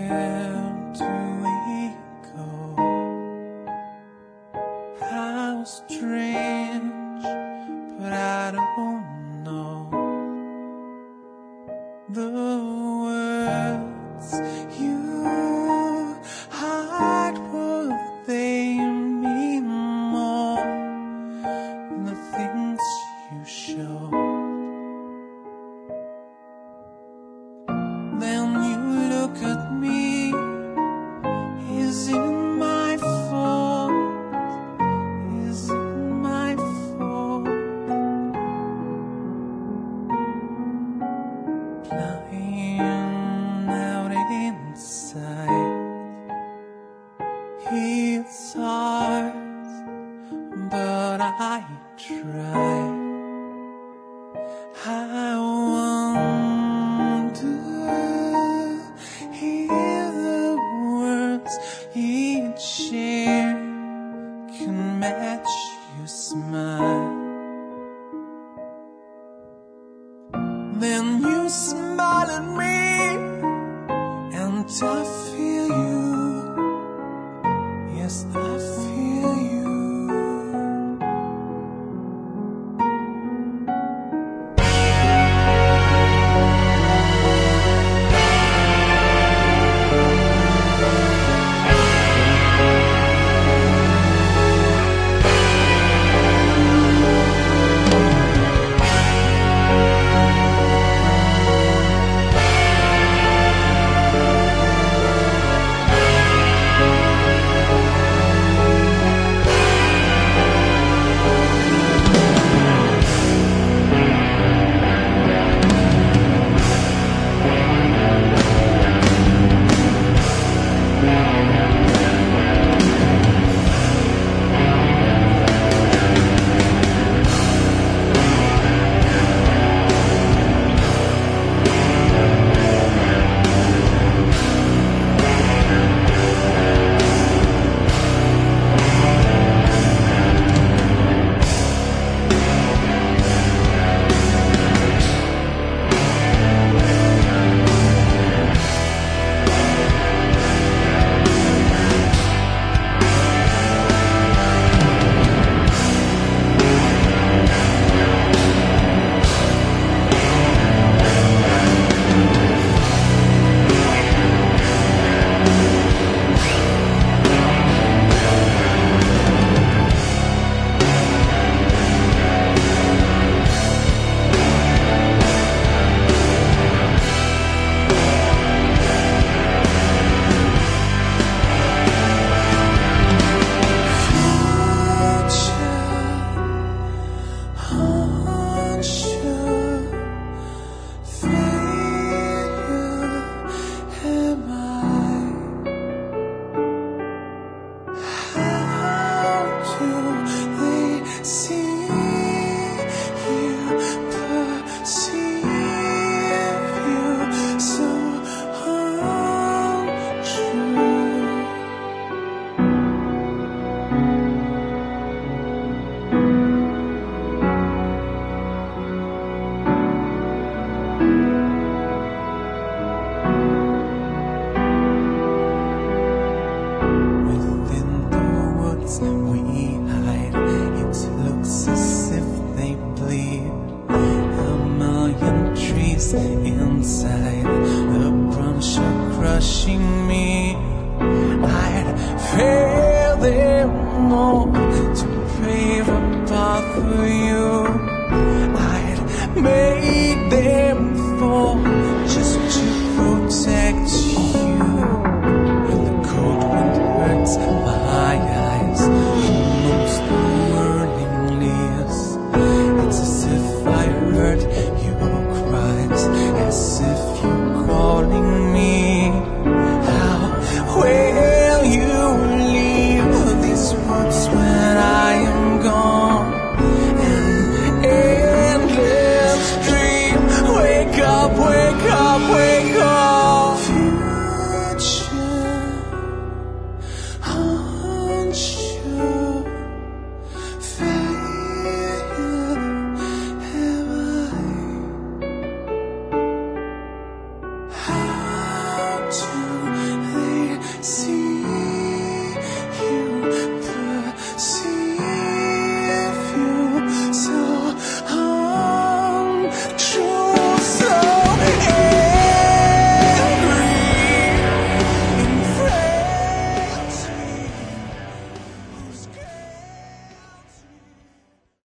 Where do we go? How strange, but I don't know the words you hide. Would they mean more than the things you show? Then you look at me. Is it my fault? Is it my fault? Lying out inside, it's hard, but I try. I wonder, hear the words each year can match your smile. Then you smile at me, and I feel you. Yes, I feel you. Inside the branch are crushing me. I'd fail them all to pave a path for you. I'd make